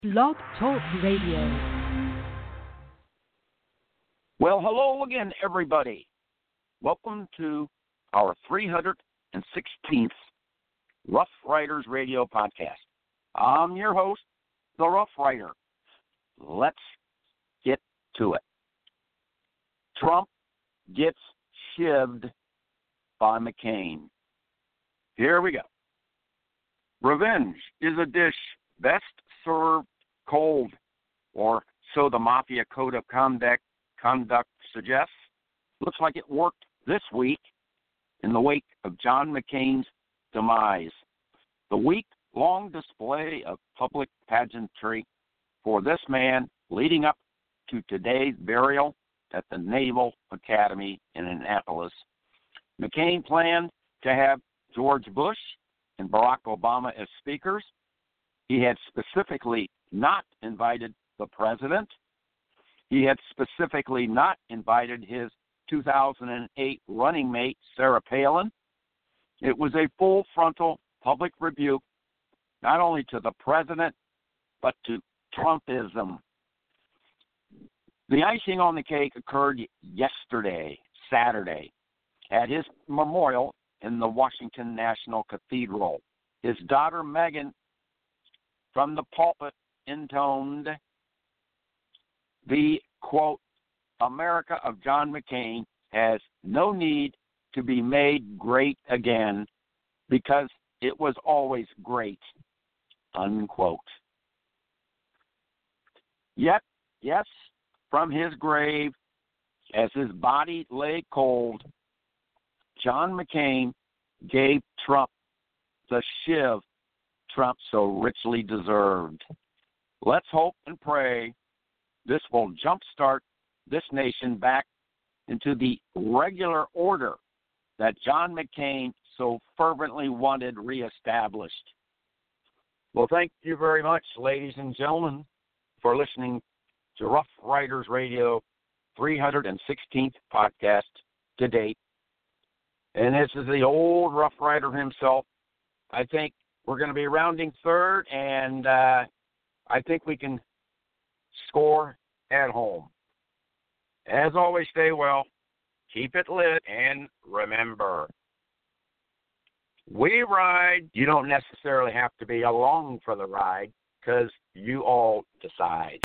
Blog Talk Radio. Well, hello again, everybody. Welcome to our 316th Rough Riders Radio podcast. I'm your host, the Rough Rider. Let's get to it. Trump gets shivved by McCain. Here we go. Revenge is a dish best served cold, or so the Mafia Code of Conduct suggests. Looks like it worked this week in the wake of John McCain's demise. The week-long display of public pageantry for this man leading up to today's burial at the Naval Academy in Annapolis. McCain planned to have George Bush and Barack Obama as speakers. He had specifically not invited the president. He had specifically not invited his 2008 running mate, Sarah Palin. It was a full frontal public rebuke, not only to the president, but to Trumpism. The icing on the cake occurred yesterday, Saturday, at his memorial in the Washington National Cathedral. His daughter, Meghan, from the pulpit, intoned the, quote, America of John McCain has no need to be made great again because it was always great, unquote. Yet, yes, from his grave, as his body lay cold, John McCain gave Trump the shiv Trump so richly deserved. Let's hope and pray this will jumpstart this nation back into the regular order that John McCain so fervently wanted reestablished. Well, thank you very much, ladies and gentlemen, for listening to Rough Riders Radio 316th podcast to date. And this is the old Rough Rider himself. I think we're going to be rounding third, and I think we can score at home. As always, stay well, keep it lit, and remember, we ride. You don't necessarily have to be along for the ride, because you all decide.